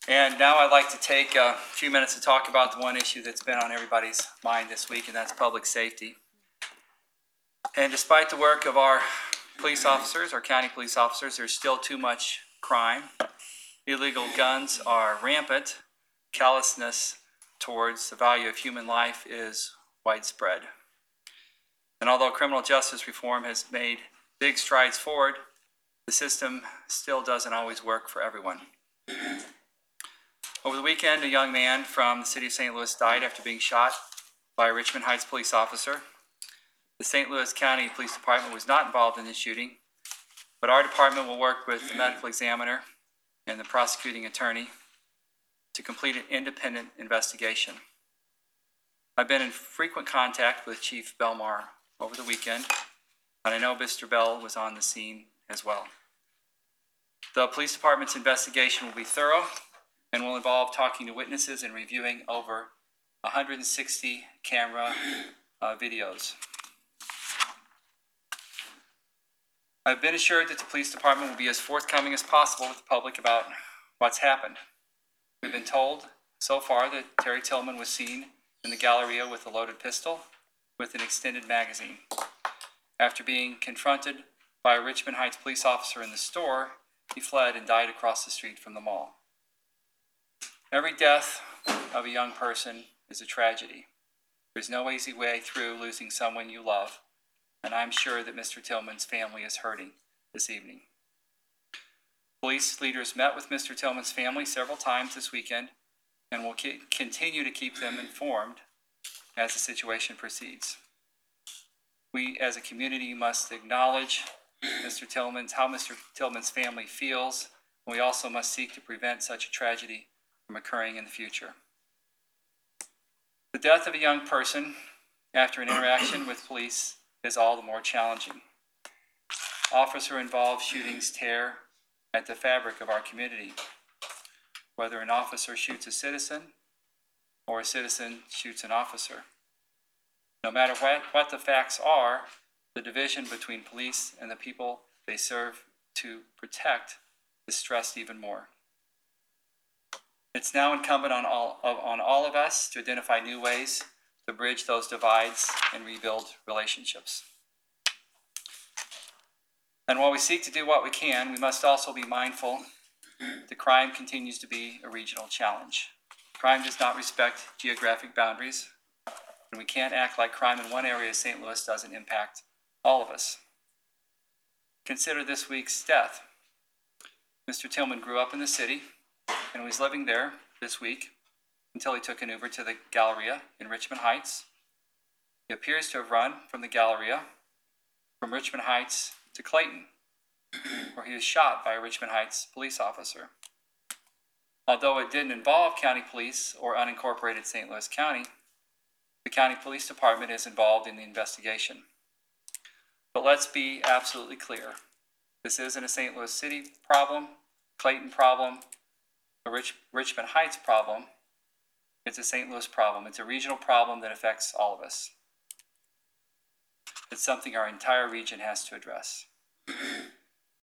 And now I'd like to take a few minutes to talk about the one issue that's been on everybody's mind this week, and that's public safety. And despite the work of our police officers, our county police officers, there's still too much crime. Illegal guns are rampant. Callousness towards the value of human life is widespread. And although criminal justice reform has made big strides forward, the system still doesn't always work for everyone. Over the weekend, a young man from the city of St. Louis died after being shot by a Richmond Heights police officer. The St. Louis County Police Department was not involved in this shooting, but our department will work with the medical examiner and the prosecuting attorney to complete an independent investigation. I've been in frequent contact with Chief Belmar over the weekend, and I know Mr. Bell was on the scene as well. The police department's investigation will be thorough and will involve talking to witnesses and reviewing over 160 camera videos. I've been assured that the police department will be as forthcoming as possible with the public about what's happened. We've been told so far that Terry Tillman was seen in the Galleria with a loaded pistol with an extended magazine. After being confronted by a Richmond Heights police officer in the store, he fled and died across the street from the mall. Every death of a young person is a tragedy. There's no easy way through losing someone you love, and I'm sure that Mr. Tillman's family is hurting this evening. Police leaders met with Mr. Tillman's family several times this weekend and will continue to keep them informed as the situation proceeds. We as a community must acknowledge how Mr. Tillman's family feels, and we also must seek to prevent such a tragedy from occurring in the future. The death of a young person after an interaction with police is all the more challenging. Officer-involved shootings tear at the fabric of our community. Whether an officer shoots a citizen or a citizen shoots an officer. No matter what the facts are, the division between police and the people they serve to protect is stressed even more. It's now incumbent on all of us to identify new ways to bridge those divides and rebuild relationships. And while we seek to do what we can, we must also be mindful that crime continues to be a regional challenge. Crime does not respect geographic boundaries, and we can't act like crime in one area of St. Louis doesn't impact all of us. Consider this week's death. Mr. Tillman grew up in the city and was living there this week until he took an Uber to the Galleria in Richmond Heights. He appears to have run from the Galleria from Richmond Heights to Clayton, where he was shot by a Richmond Heights police officer. Although it didn't involve county police or unincorporated St. Louis County, the county police department is involved in the investigation. But let's be absolutely clear. This isn't a St. Louis City problem, Clayton problem, a Richmond Heights problem. It's a St. Louis problem. It's a regional problem that affects all of us. It's something our entire region has to address.